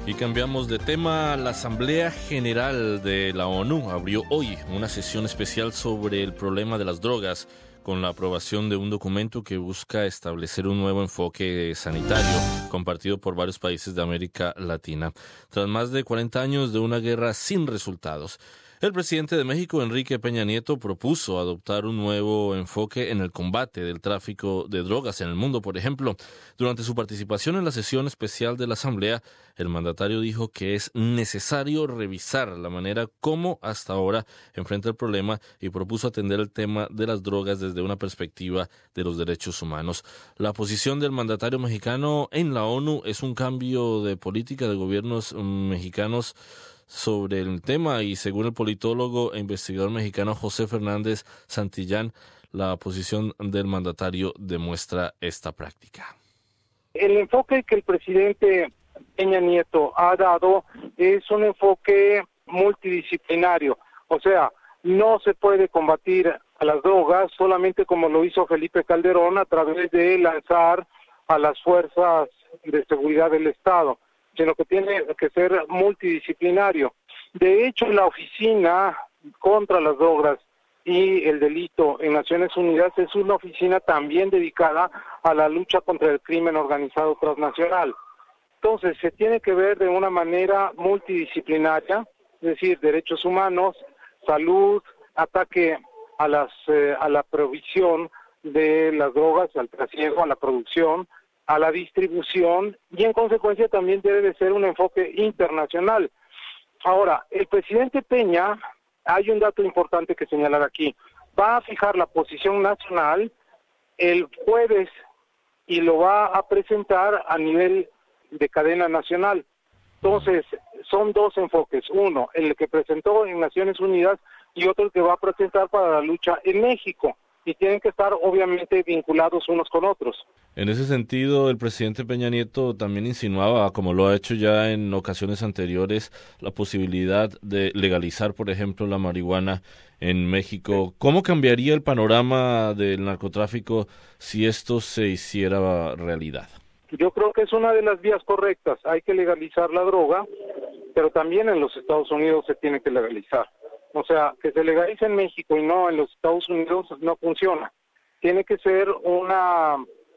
Y cambiamos de tema. La Asamblea General de la ONU abrió hoy una sesión especial sobre el problema de las drogas, con la aprobación de un documento que busca establecer un nuevo enfoque sanitario compartido por varios países de América Latina. Tras más de 40 años de una guerra sin resultados, el presidente de México, Enrique Peña Nieto, propuso adoptar un nuevo enfoque en el combate del tráfico de drogas en el mundo. Por ejemplo, durante su participación en la sesión especial de la Asamblea, el mandatario dijo que es necesario revisar la manera como hasta ahora enfrenta el problema y propuso atender el tema de las drogas desde una perspectiva de los derechos humanos. La posición del mandatario mexicano en la ONU es un cambio de política de gobiernos mexicanos sobre el tema, y según el politólogo e investigador mexicano José Fernández Santillán, la posición del mandatario demuestra esta práctica. El enfoque que el presidente Peña Nieto ha dado es un enfoque multidisciplinario, o sea, no se puede combatir a las drogas solamente como lo hizo Felipe Calderón a través de lanzar a las fuerzas de seguridad del Estado, sino que tiene que ser multidisciplinario. De hecho, la Oficina contra las Drogas y el Delito en Naciones Unidas es una oficina también dedicada a la lucha contra el crimen organizado transnacional. Entonces, se tiene que ver de una manera multidisciplinaria, es decir, derechos humanos, salud, ataque a la provisión de las drogas, al trasiego, a la producción, a la distribución, y en consecuencia también debe de ser un enfoque internacional. Ahora, el presidente Peña, hay un dato importante que señalar aquí, va a fijar la posición nacional el jueves y lo va a presentar a nivel de cadena nacional. Entonces, son dos enfoques, uno, el que presentó en Naciones Unidas y otro el que va a presentar para la lucha en México, y tienen que estar obviamente vinculados unos con otros. En ese sentido, el presidente Peña Nieto también insinuaba, como lo ha hecho ya en ocasiones anteriores, la posibilidad de legalizar, por ejemplo, la marihuana en México. ¿Cómo cambiaría el panorama del narcotráfico si esto se hiciera realidad? Yo creo que es una de las vías correctas. Hay que legalizar la droga, pero también en los Estados Unidos se tiene que legalizar. O sea, que se legalice en México y no en los Estados Unidos no funciona. Tiene que ser una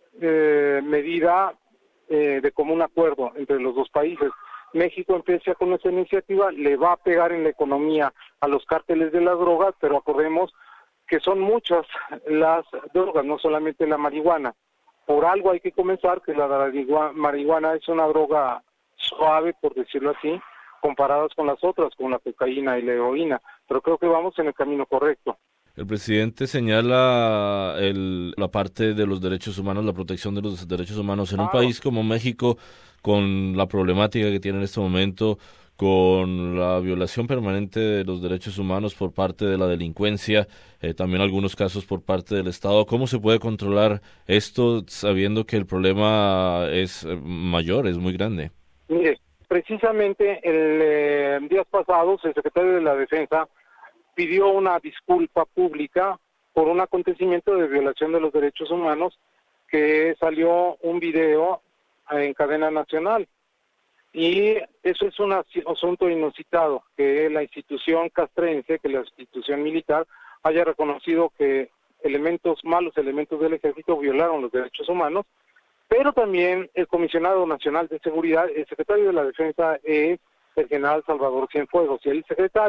medida de común acuerdo entre los dos países. México empieza con esa iniciativa, le va a pegar en la economía a los cárteles de las drogas, pero acordemos que son muchas las drogas, no solamente la marihuana. Por algo hay que comenzar, que la marihuana es una droga suave, por decirlo así, comparadas con las otras, con la cocaína y la heroína, pero creo que vamos en el camino correcto. El presidente señala la parte de los derechos humanos, la protección de los derechos humanos en un país como México, con la problemática que tiene en este momento, con la violación permanente de los derechos humanos por parte de la delincuencia, también algunos casos por parte del Estado. ¿Cómo se puede controlar esto sabiendo que el problema es mayor, es muy grande? Mire, precisamente el días pasados el secretario de la Defensa pidió una disculpa pública por un acontecimiento de violación de los derechos humanos, que salió un video en cadena nacional. Y eso es un asunto inusitado, que la institución castrense, que la institución militar, haya reconocido que malos elementos del ejército violaron los derechos humanos, pero también el comisionado nacional de seguridad, el secretario de la Defensa es el general Salvador Cienfuegos, y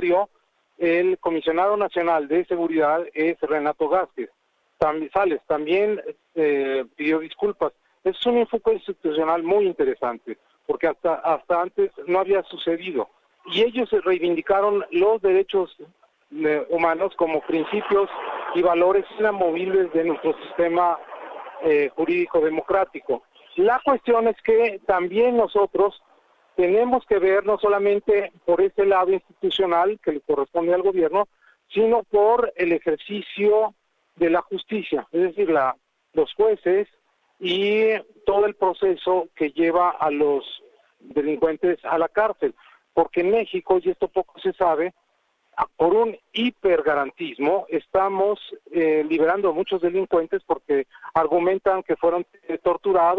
el comisionado nacional de seguridad es Renato Vázquez. También pidió disculpas. Es un enfoque institucional muy interesante, porque hasta antes no había sucedido. Y ellos reivindicaron los derechos humanos como principios y valores inamovibles de nuestro sistema jurídico democrático. La cuestión es que también nosotros tenemos que ver no solamente por ese lado institucional que le corresponde al gobierno, sino por el ejercicio de la justicia, es decir, los jueces y todo el proceso que lleva a los delincuentes a la cárcel, porque en México, y esto poco se sabe, por un hipergarantismo estamos liberando a muchos delincuentes porque argumentan que fueron torturados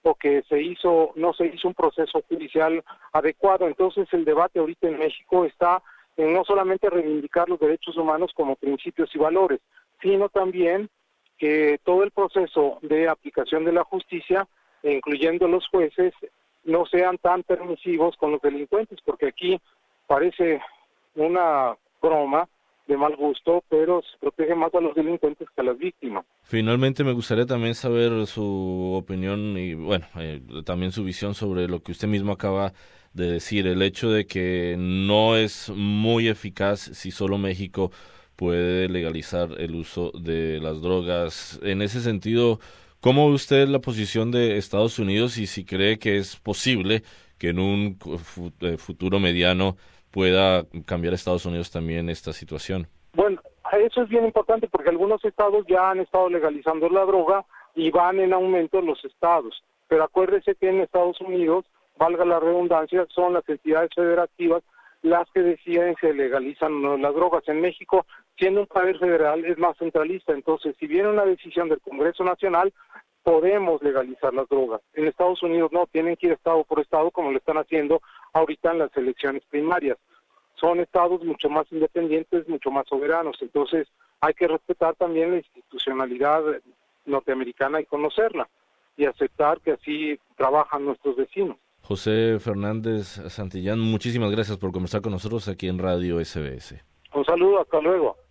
o que no se hizo un proceso judicial adecuado. Entonces el debate ahorita en México está en no solamente reivindicar los derechos humanos como principios y valores, sino también que todo el proceso de aplicación de la justicia, incluyendo los jueces, no sean tan permisivos con los delincuentes, porque aquí parece una broma de mal gusto, pero se protege más a los delincuentes que a las víctimas. Finalmente me gustaría también saber su opinión y bueno, también su visión sobre lo que usted mismo acaba de decir, el hecho de que no es muy eficaz si solo México puede legalizar el uso de las drogas. En ese sentido, ¿cómo ve usted la posición de Estados Unidos y si cree que es posible que en un futuro mediano pueda cambiar Estados Unidos también esta situación? Bueno, eso es bien importante porque algunos estados ya han estado legalizando la droga y van en aumento los estados. Pero acuérdese que en Estados Unidos, valga la redundancia, son las entidades federativas las que deciden si legalizan o no las drogas. En México, siendo un país federal, es más centralista. Entonces, si viene una decisión del Congreso Nacional, podemos legalizar las drogas. En Estados Unidos no, tienen que ir estado por estado como lo están haciendo ahorita en las elecciones primarias. Son estados mucho más independientes, mucho más soberanos. Entonces, hay que respetar también la institucionalidad norteamericana y conocerla y aceptar que así trabajan nuestros vecinos. José Fernández Santillán, muchísimas gracias por conversar con nosotros aquí en Radio SBS. Un saludo, hasta luego.